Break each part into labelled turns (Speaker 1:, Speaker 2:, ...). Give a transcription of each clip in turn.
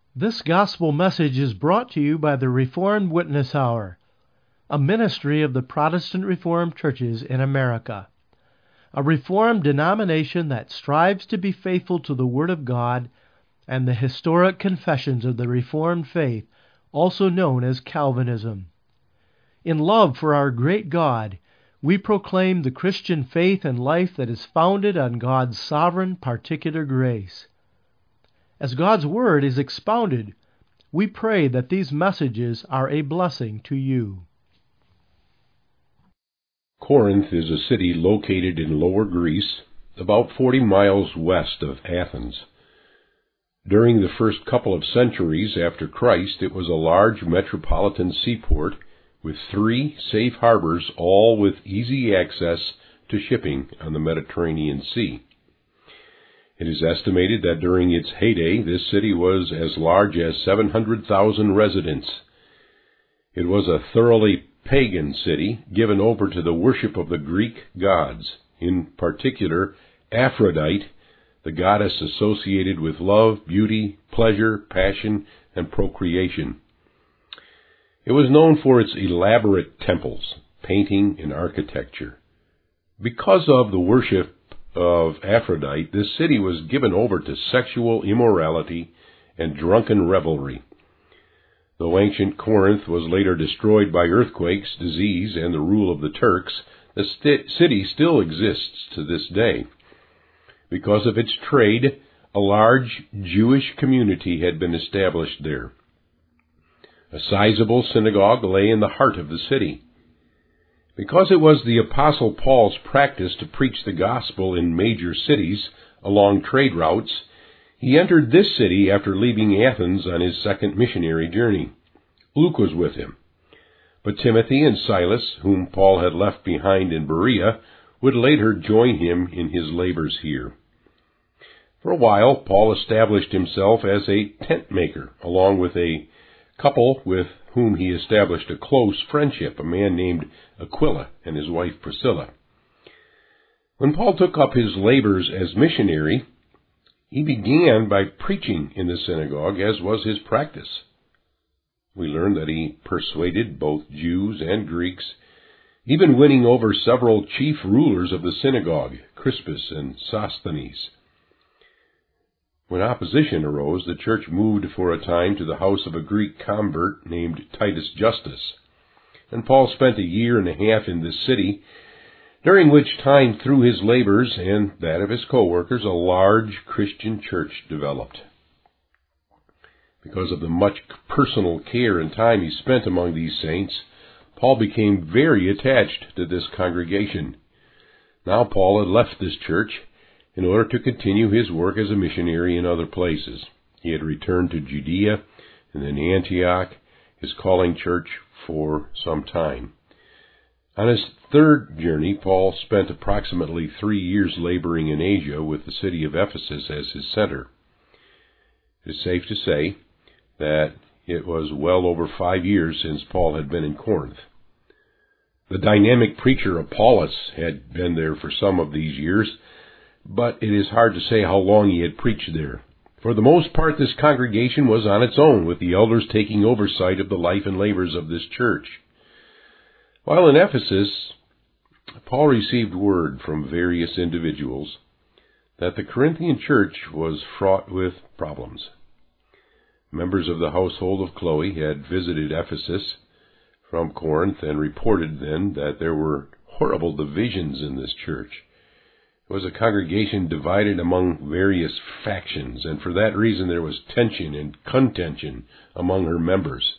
Speaker 1: This gospel message is brought to you by the Reformed Witness Hour, a ministry of the Protestant Reformed churches in America, a Reformed denomination that strives to be faithful to the Word of God and the historic confessions of the Reformed faith, also known as Calvinism. In love for our great God, we proclaim the Christian faith and life that is founded on God's sovereign particular grace. As God's Word is expounded, we pray that these messages are a blessing to you.
Speaker 2: Corinth is a city located in Lower Greece, about 40 miles west of Athens. During the first couple of centuries after Christ, it was a large metropolitan seaport with 3 safe harbors, all with easy access to shipping on the Mediterranean Sea. It is estimated that during its heyday, this city was as large as 700,000 residents. It was a thoroughly pagan city given over to the worship of the Greek gods, in particular Aphrodite, the goddess associated with love, beauty, pleasure, passion, and procreation. It was known for its elaborate temples, painting, and architecture. Because of the worship of Aphrodite, this city was given over to sexual immorality and drunken revelry. Though ancient Corinth was later destroyed by earthquakes, disease, and the rule of the Turks, the city still exists to this day. Because of its trade, a large Jewish community had been established there. A sizable synagogue lay in the heart of the city. Because it was the Apostle Paul's practice to preach the gospel in major cities along trade routes, he entered this city after leaving Athens on his second missionary journey. Luke was with him. But Timothy and Silas, whom Paul had left behind in Berea, would later join him in his labors here. For a while, Paul established himself as a tent maker, along with a couple with whom he established a close friendship, a man named Aquila and his wife Priscilla. When Paul took up his labors as missionary, he began by preaching in the synagogue, as was his practice. We learn that he persuaded both Jews and Greeks, even winning over several chief rulers of the synagogue, Crispus and Sosthenes. When opposition arose, the church moved for a time to the house of a Greek convert named Titus Justus, and Paul spent 1.5 years in this city, during which time, through his labors and that of his co-workers, a large Christian church developed. Because of the much personal care and time he spent among these saints, Paul became very attached to this congregation. Now Paul had left this church in order to continue his work as a missionary in other places. He had returned to Judea and then Antioch, his calling church, for some time. On his third journey, Paul spent approximately 3 years laboring in Asia, with the city of Ephesus as his center. It is safe to say that it was well over 5 years since Paul had been in Corinth. The dynamic preacher Apollos had been there for some of these years, but it is hard to say how long he had preached there. For the most part, this congregation was on its own, with the elders taking oversight of the life and labors of this church. While in Ephesus, Paul received word from various individuals that the Corinthian church was fraught with problems. Members of the household of Chloe had visited Ephesus from Corinth and reported then that there were horrible divisions in this church. It was a congregation divided among various factions, and for that reason there was tension and contention among her members.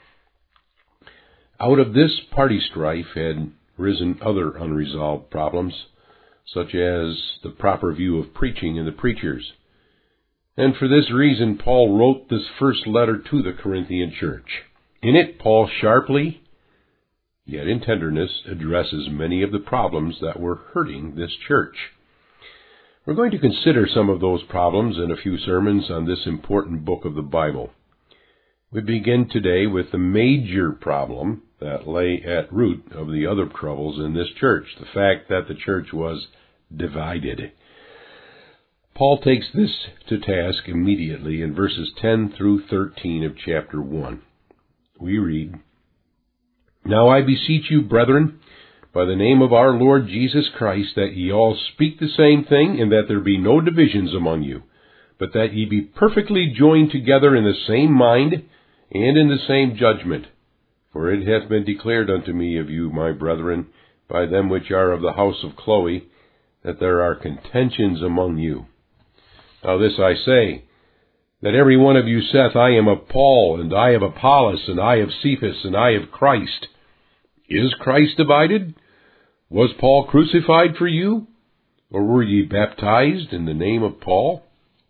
Speaker 2: Out of this party strife had risen other unresolved problems, such as the proper view of preaching and the preachers. And for this reason, Paul wrote this first letter to the Corinthian church. In it, Paul sharply, yet in tenderness, addresses many of the problems that were hurting this church. We're going to consider some of those problems in a few sermons on this important book of the Bible. We begin today with the major problem that lay at root of the other troubles in this church, the fact that the church was divided. Paul takes this to task immediately in verses 10 through 13 of chapter 1. We read, "Now I beseech you, brethren, by the name of our Lord Jesus Christ, that ye all speak the same thing, and that there be no divisions among you, but that ye be perfectly joined together in the same mind and in the same judgment. For it hath been declared unto me of you, my brethren, by them which are of the house of Chloe, that there are contentions among you. Now this I say, that every one of you saith, I am of Paul, and I of Apollos, and I of Cephas, and I of Christ. Is Christ divided? Was Paul crucified for you? Or were ye baptized in the name of Paul?"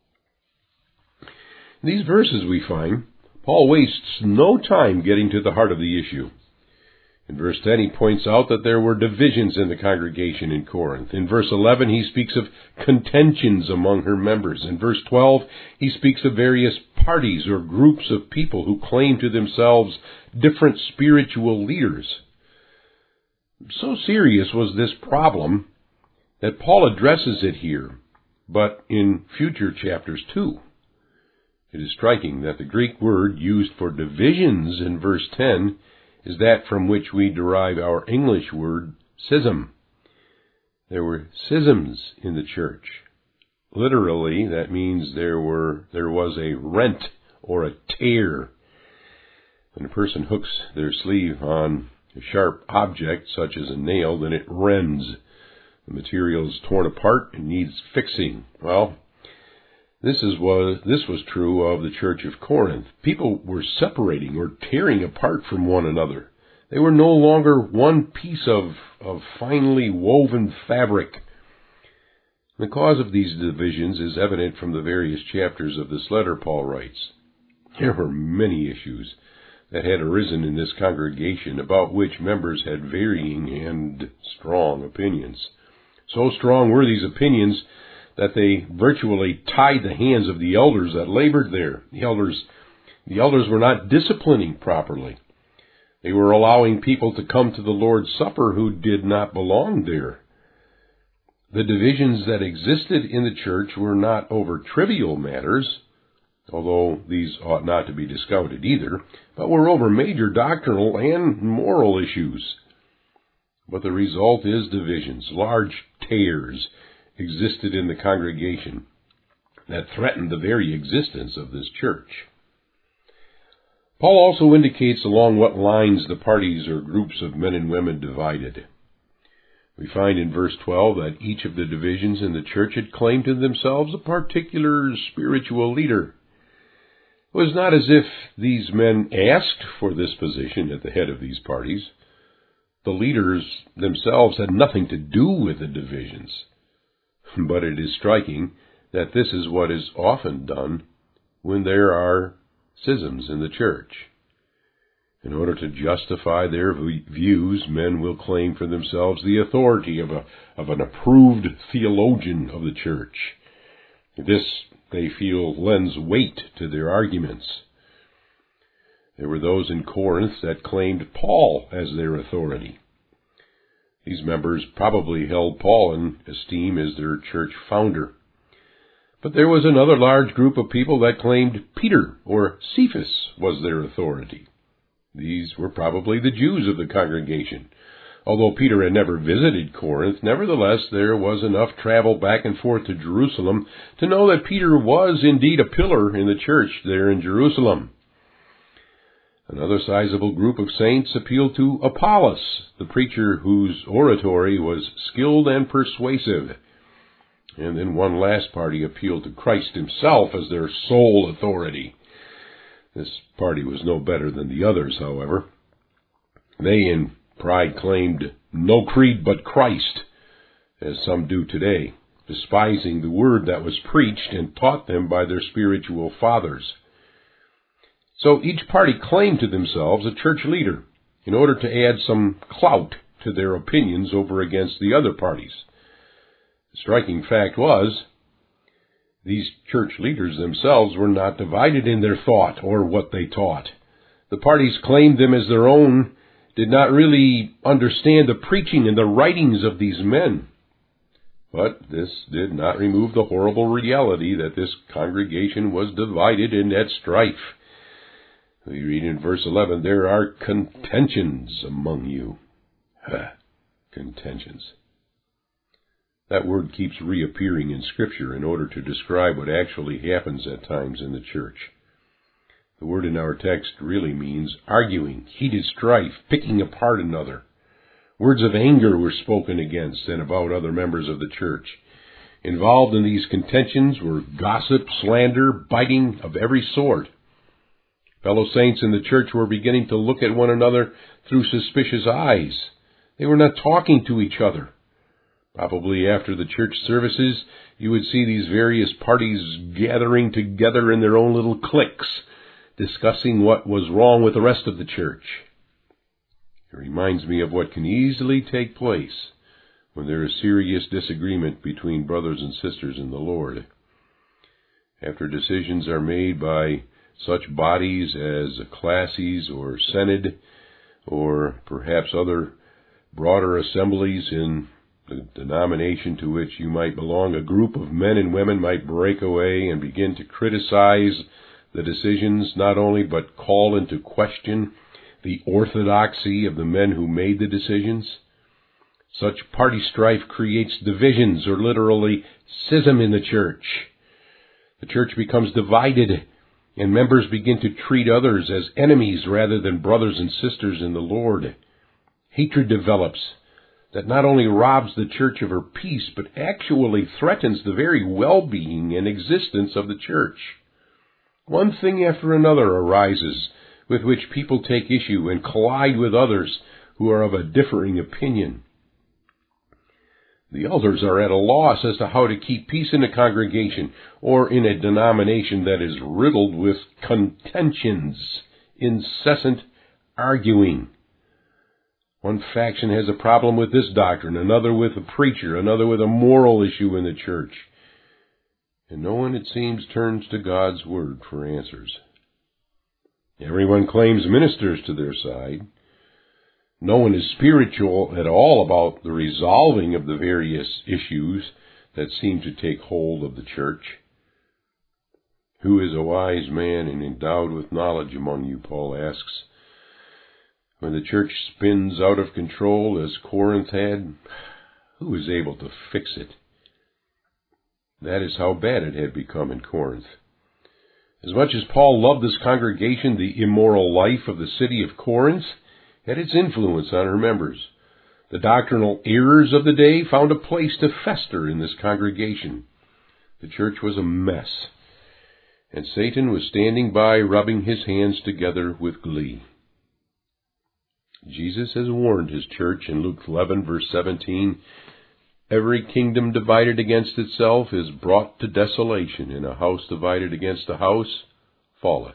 Speaker 2: In these verses we find Paul wastes no time getting to the heart of the issue. In verse 10 he points out that there were divisions in the congregation in Corinth. In verse 11 he speaks of contentions among her members. In verse 12 he speaks of various parties or groups of people who claim to themselves different spiritual leaders. So serious was this problem that Paul addresses it here, but in future chapters too. It is striking that the Greek word used for divisions in verse 10 is that from which we derive our English word schism. There were schisms in the church. Literally, that means there was a rent or a tear. When a person hooks their sleeve on a sharp object, such as a nail, then it rends. The material is torn apart and needs fixing. Well, this was true of the church of Corinth. People were separating or tearing apart from one another. They were no longer one piece of finely woven fabric. The cause of these divisions is evident from the various chapters of this letter Paul writes. There were many issues that had arisen in this congregation about which members had varying and strong opinions. So strong were these opinions that they virtually tied the hands of the elders that labored there. The elders were not disciplining properly. They were allowing people to come to the Lord's Supper who did not belong there. The divisions that existed in the church were not over trivial matters, although these ought not to be discounted either, but were over major doctrinal and moral issues. But the result is divisions, large tears, existed in the congregation that threatened the very existence of this church. Paul also indicates along what lines the parties or groups of men and women divided. We find in verse 12 that each of the divisions in the church had claimed to themselves a particular spiritual leader. It was not as if these men asked for this position at the head of these parties. The leaders themselves had nothing to do with the divisions. But it is striking that this is what is often done when there are schisms in the church. In order to justify their views, men will claim for themselves the authority of an approved theologian of the church. This, they feel, lends weight to their arguments. There were those in Corinth that claimed Paul as their authority. These members probably held Paul in esteem as their church founder. But there was another large group of people that claimed Peter or Cephas was their authority. These were probably the Jews of the congregation. Although Peter had never visited Corinth, nevertheless there was enough travel back and forth to Jerusalem to know that Peter was indeed a pillar in the church there in Jerusalem. Another sizable group of saints appealed to Apollos, the preacher whose oratory was skilled and persuasive. And then one last party appealed to Christ himself as their sole authority. This party was no better than the others, however. They in pride claimed no creed but Christ, as some do today, despising the word that was preached and taught them by their spiritual fathers. So each party claimed to themselves a church leader in order to add some clout to their opinions over against the other parties. The striking fact was, these church leaders themselves were not divided in their thought or what they taught. The parties claimed them as their own, did not really understand the preaching and the writings of these men. But this did not remove the horrible reality that this congregation was divided and at strife. We read in verse 11, "There are contentions among you." Contentions. That word keeps reappearing in Scripture in order to describe what actually happens at times in the church. The word in our text really means arguing, heated strife, picking apart another. Words of anger were spoken against and about other members of the church. Involved in these contentions were gossip, slander, biting of every sort. Fellow saints in the church were beginning to look at one another through suspicious eyes. They were not talking to each other. Probably after the church services, you would see these various parties gathering together in their own little cliques, discussing what was wrong with the rest of the church. It reminds me of what can easily take place when there is serious disagreement between brothers and sisters in the Lord. After decisions are made by such bodies as classes or synod, or perhaps other broader assemblies in the denomination to which you might belong, a group of men and women might break away and begin to criticize the decisions not only, but call into question the orthodoxy of the men who made the decisions. Such party strife creates divisions, or literally schism, in the church. The church becomes divided, and members begin to treat others as enemies rather than brothers and sisters in the Lord. Hatred develops that not only robs the church of her peace, but actually threatens the very well-being and existence of the church. One thing after another arises with which people take issue and collide with others who are of a differing opinion. The elders are at a loss as to how to keep peace in a congregation or in a denomination that is riddled with contentions, incessant arguing. One faction has a problem with this doctrine, another with a preacher, another with a moral issue in the church. And no one, it seems, turns to God's Word for answers. Everyone claims ministers to their side. No one is spiritual at all about the resolving of the various issues that seem to take hold of the church. Who is a wise man and endowed with knowledge among you, Paul asks. When the church spins out of control as Corinth had, who is able to fix it? That is how bad it had become in Corinth. As much as Paul loved this congregation, the immoral life of the city of Corinth had its influence on her members. The doctrinal errors of the day found a place to fester in this congregation. The church was a mess, and Satan was standing by, rubbing his hands together with glee. Jesus has warned his church in Luke 11, verse 17, "Every kingdom divided against itself is brought to desolation, and a house divided against a house falleth."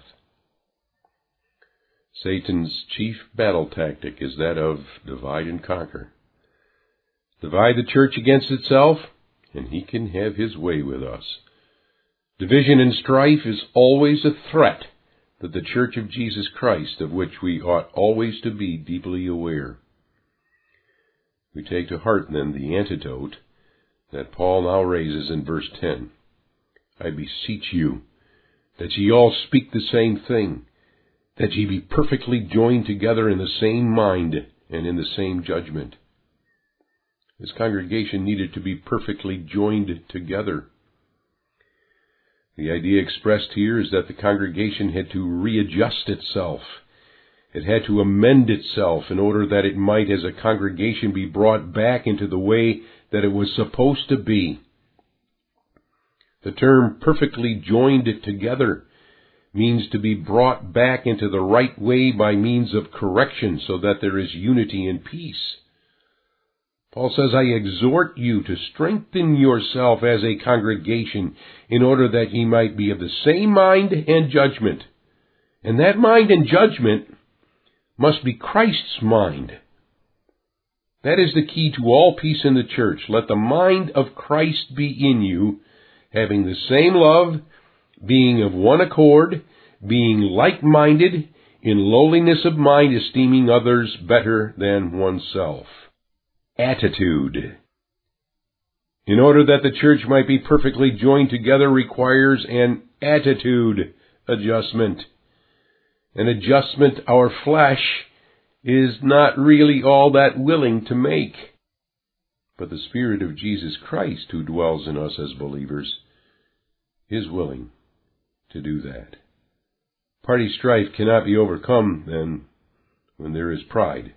Speaker 2: Satan's chief battle tactic is that of divide and conquer. Divide the church against itself, and he can have his way with us. Division and strife is always a threat to the Church of Jesus Christ, of which we ought always to be deeply aware. We take to heart, then, the antidote that Paul now raises in verse 10. "I beseech you that ye all speak the same thing, that ye be perfectly joined together in the same mind and in the same judgment." This congregation needed to be perfectly joined together. The idea expressed here is that the congregation had to readjust itself. It had to amend itself in order that it might, as a congregation, be brought back into the way that it was supposed to be. The term perfectly joined together means to be brought back into the right way by means of correction so that there is unity and peace. Paul says, "I exhort you to strengthen yourself as a congregation in order that ye might be of the same mind and judgment." And that mind and judgment must be Christ's mind. That is the key to all peace in the church. Let the mind of Christ be in you, having the same love, being of one accord, being like-minded, in lowliness of mind, esteeming others better than oneself. Attitude. in order that the church might be perfectly joined together, requires an attitude adjustment. An adjustment our flesh is not really all that willing to make. But the Spirit of Jesus Christ, who dwells in us as believers, is willing to do that. Party strife cannot be overcome, then, when there is pride.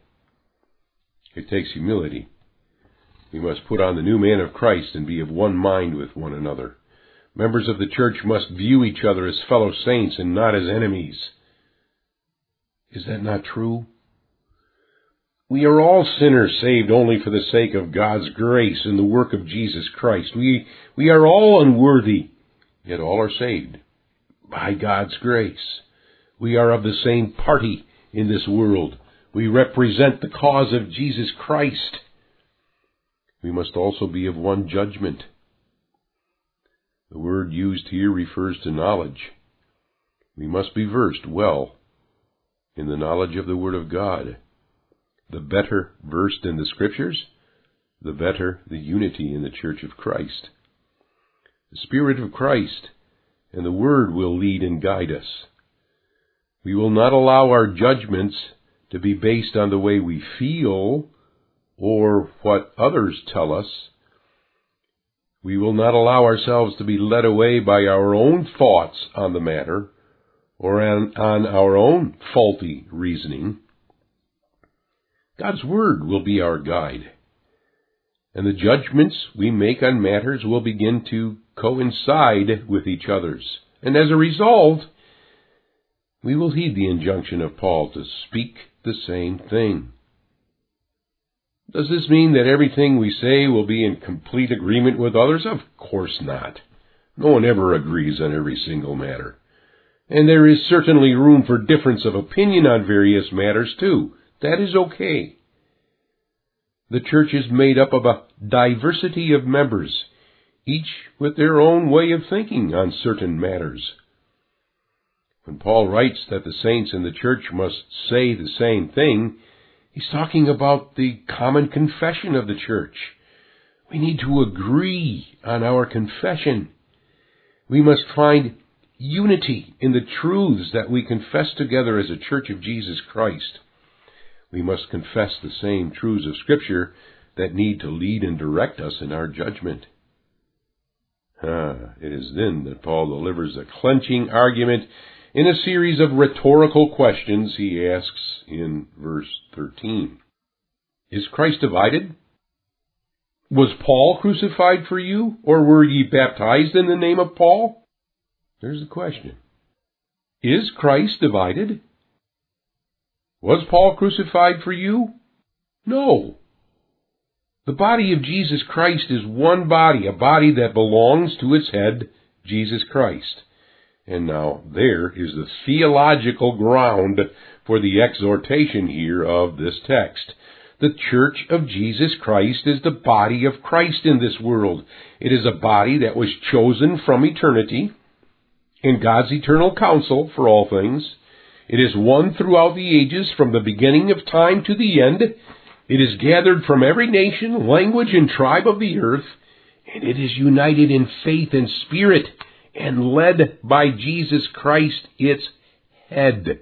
Speaker 2: It takes humility. We must put on the new man of Christ and be of one mind with one another. Members of the church must view each other as fellow saints and not as enemies. Is that not true? We are all sinners saved only for the sake of God's grace and the work of Jesus Christ. We are all unworthy, yet all are saved by God's grace. We are of the same party in this world. We represent the cause of Jesus Christ. We must also be of one judgment. The word used here refers to knowledge. We must be versed well in the knowledge of the Word of God. The better versed in the Scriptures, the better the unity in the Church of Christ. The Spirit of Christ and the Word will lead and guide us. We will not allow our judgments to be based on the way we feel or what others tell us. We will not allow ourselves to be led away by our own thoughts on the matter or on our own faulty reasoning. God's Word will be our guide, and the judgments we make on matters will begin to coincide with each other's. And as a result, we will heed the injunction of Paul to speak the same thing. Does this mean that everything we say will be in complete agreement with others? Of course not. No one ever agrees on every single matter. And there is certainly room for difference of opinion on various matters, too. That is okay. The church is made up of a diversity of members, each with their own way of thinking on certain matters. When Paul writes that the saints in the church must say the same thing, he's talking about the common confession of the church. We need to agree on our confession. We must find unity in the truths that we confess together as a church of Jesus Christ. We must confess the same truths of Scripture that need to lead and direct us in our judgment. It is then that Paul delivers a clenching argument in a series of rhetorical questions he asks in verse 13. Is Christ divided? Was Paul crucified for you, or were ye baptized in the name of Paul? There's the question. Is Christ divided? Was Paul crucified for you? No. The body of Jesus Christ is one body, a body that belongs to its head, Jesus Christ. And now there is the theological ground for the exhortation here of this text. The Church of Jesus Christ is the body of Christ in this world. It is a body that was chosen from eternity in God's eternal counsel for all things. It is one throughout the ages, from the beginning of time to the end. It is gathered from every nation, language, and tribe of the earth, and it is united in faith and spirit and led by Jesus Christ, its head.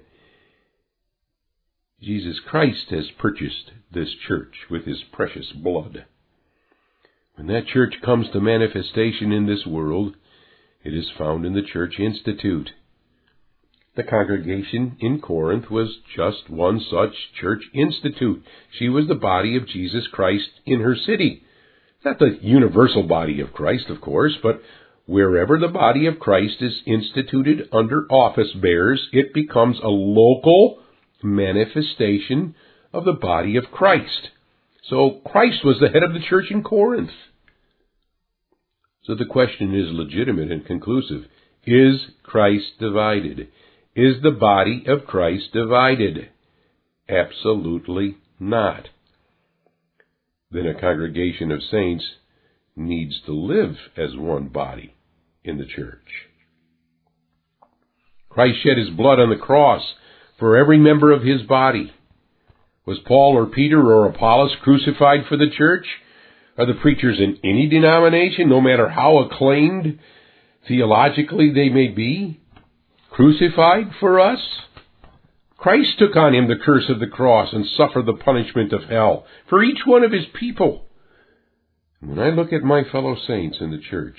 Speaker 2: Jesus Christ has purchased this church with His precious blood. When that church comes to manifestation in this world, it is found in the Church Institute. The congregation in Corinth was just one such church institute. She was the body of Jesus Christ in her city. Not the universal body of Christ, of course, but wherever the body of Christ is instituted under office bearers, it becomes a local manifestation of the body of Christ. So Christ was the head of the church in Corinth. So the question is legitimate and conclusive. Is Christ divided? Is the body of Christ divided? Absolutely not. Then a congregation of saints needs to live as one body in the church. Christ shed His blood on the cross for every member of His body. Was Paul or Peter or Apollos crucified for the church? Are the preachers in any denomination, no matter how acclaimed theologically they may be, crucified for us? Christ took on him the curse of the cross and suffered the punishment of hell for each one of his people. And when I look at my fellow saints in the church,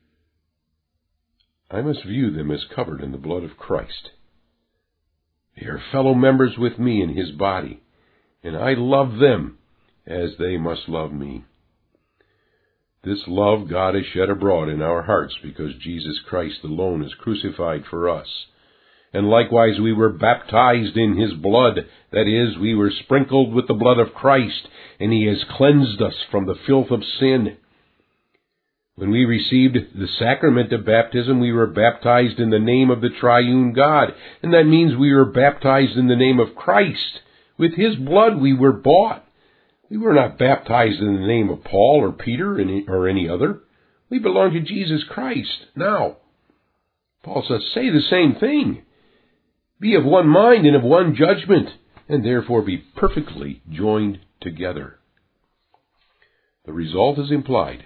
Speaker 2: I must view them as covered in the blood of Christ. They are fellow members with me in his body, and I love them as they must love me. This love God has shed abroad in our hearts because Jesus Christ alone is crucified for us. And likewise we were baptized in his blood, that is, we were sprinkled with the blood of Christ, and he has cleansed us from the filth of sin. When we received the sacrament of baptism, we were baptized in the name of the triune God, and that means we were baptized in the name of Christ. With his blood we were bought. We were not baptized in the name of Paul or Peter or any other. We belong to Jesus Christ. Now, Paul says, say the same thing. Be of one mind and of one judgment, and therefore be perfectly joined together. The result is implied.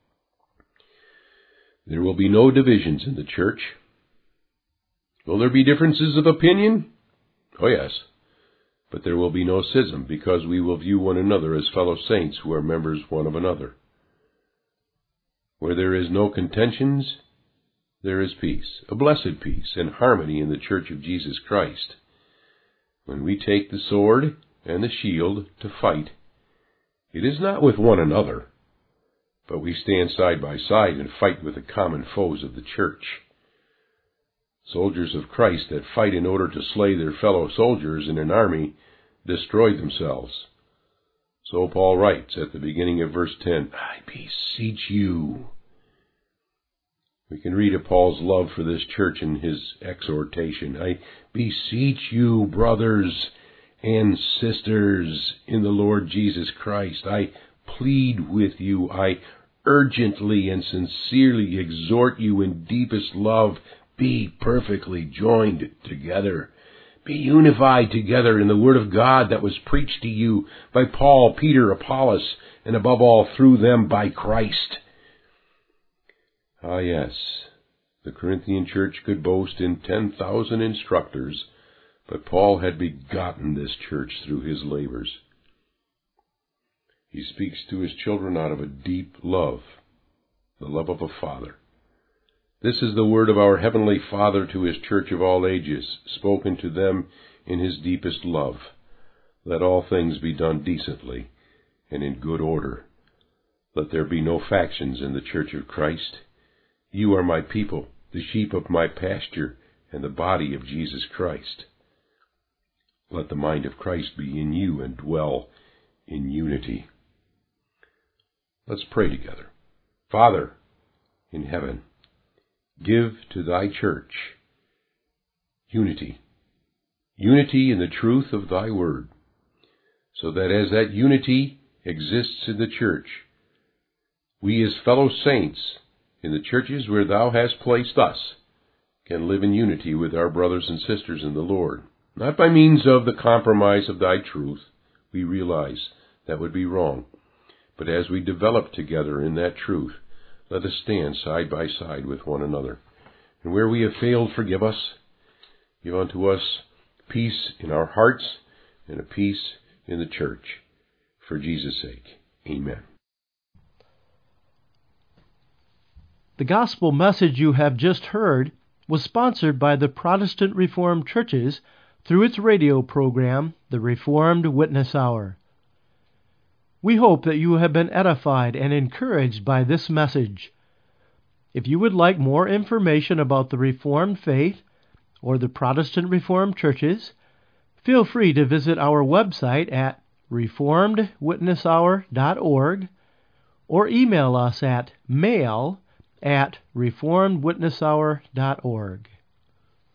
Speaker 2: There will be no divisions in the church. Will there be differences of opinion? Oh, yes. But there will be no schism, because we will view one another as fellow saints who are members one of another. Where there is no contentions, there is peace, a blessed peace and harmony in the church of Jesus Christ. When we take the sword and the shield to fight, it is not with one another, but we stand side by side and fight with the common foes of the church. Soldiers of Christ that fight in order to slay their fellow soldiers in an army destroy themselves. So Paul writes at the beginning of verse 10, I beseech you. We can read of Paul's love for this church in his exhortation. I beseech you, brothers and sisters, in the Lord Jesus Christ. I plead with you. I urgently and sincerely exhort you in deepest love. Be perfectly joined together. Be unified together in the Word of God that was preached to you by Paul, Peter, Apollos, and above all through them by Christ. Ah, yes, the Corinthian church could boast in 10,000 instructors, but Paul had begotten this church through his labors. He speaks to his children out of a deep love, the love of a father. This is the word of our Heavenly Father to his church of all ages, spoken to them in his deepest love. Let all things be done decently and in good order. Let there be no factions in the church of Christ. You are my people, the sheep of my pasture, and the body of Jesus Christ. Let the mind of Christ be in you and dwell in unity. Let's pray together. Father in heaven, give to thy church unity in the truth of thy word, so that as that unity exists in the church, we as fellow saints in the churches where thou hast placed us can live in unity with our brothers and sisters in the Lord, not by means of the compromise of thy truth. We realize that would be wrong. But as we develop together in that truth, let us stand side by side with one another. And where we have failed, forgive us. Give unto us peace in our hearts and a peace in the church. For Jesus' sake, amen.
Speaker 1: The gospel message you have just heard was sponsored by the Protestant Reformed Churches through its radio program, The Reformed Witness Hour. We hope that you have been edified and encouraged by this message. If you would like more information about the Reformed faith or the Protestant Reformed Churches, feel free to visit our website at reformedwitnesshour.org or email us at mail@reformedwitnesshour.org.